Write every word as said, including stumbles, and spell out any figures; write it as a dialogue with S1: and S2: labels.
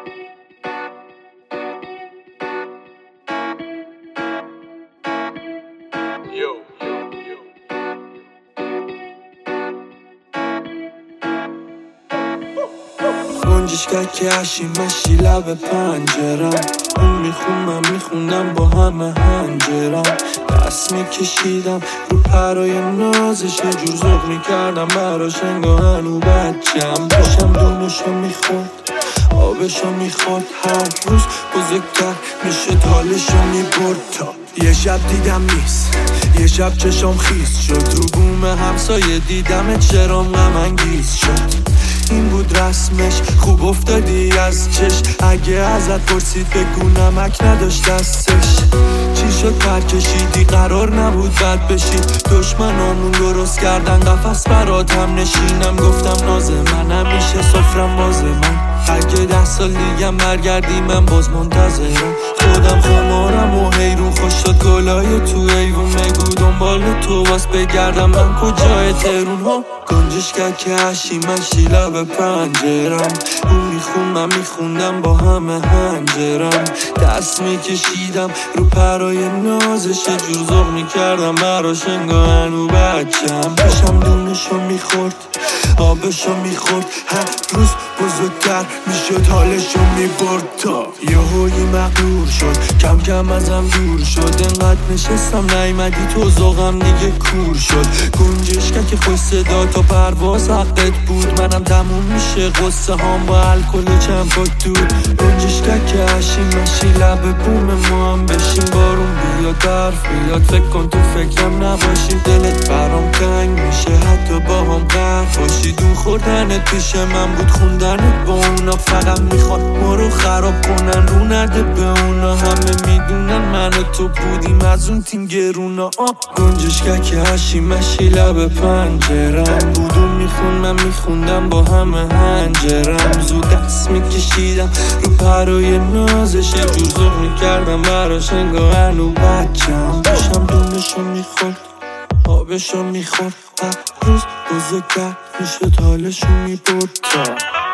S1: گنجشگر که عشی مشی لب پنجرم، اون میخون من میخوندم با همه هنجرم. دست میکشیدم رو پرای نازش، یه جور ذوق میکردم براش انگاه هنو بچم. داشتم دونشو میخورد آبشو میخورد، هر روز بزرگتر میشه تالشو میبرد. تا یه شب دیدم نیست، یه شب چشم خیس شد، رو بوم همسایه دیدم چرام غم انگیز شد. این بود رسمش، خوب افتادی از چش، اگه ازت پرسید بگو نمک نداشت دستش. چی شد پر کشیدی قرار نبود بد بشی، دشمنامون درست کردن قفس برات هم نشینم. گفتم ناز من همیشه سفرم باز من، اگه ده سال دیگم برگردی من باز منتظرم. خودم خمارم و حیرون خوش شد گلای تو ایوون، بگو دنبال تو واس بگردم من کجای تهرون ها. گنجشگر که عشی مشی لب پنجرم، اون میخون من میخوندم با همه هنجرم. دست میکشیدم رو پرای نازش، یه جور ذوق میکردم براش انگاه هنو بچم. داشتم دونشو میخورد آبشو میخورد، هر روز بزرگتر میشد حالشو میبرد. تا یهویی مغرور شد، کم کم ازم دور شد، انقدر نشستم نیومدی تو ذوقم دیگه کور شد. گنجشگر که خوش صدا تا پرواز حقت بود، منم تموم میشه قصه هام با الکل و چند پاک دود. گنجشگر که عشی مشی لب بوم ما هم بشیم، بارون بیاد برف بیاد فکر کن تو فکرم نباشیم. دلت برام تنگ میشه حتی با هم قرف باشی، دون خوردنت پیش من بود خوندنت با اونا. فقط میخواد ما رو خراب کنن رو نده به اونا، همه میدونن من و تو بودیم از اون تیم گرونا. گنجشگر که عشی مشی لب پنجرم، بودون میخون من میخوندم با همه هنجرم. زود دست میکشیدم رو پرای نازش، یه جور ذوق میکردم براش انگاه هنو بچم. داشتم دونشو میخورد آبشو میخورد، هر روز بزرگتر میشد حالشو میبرد.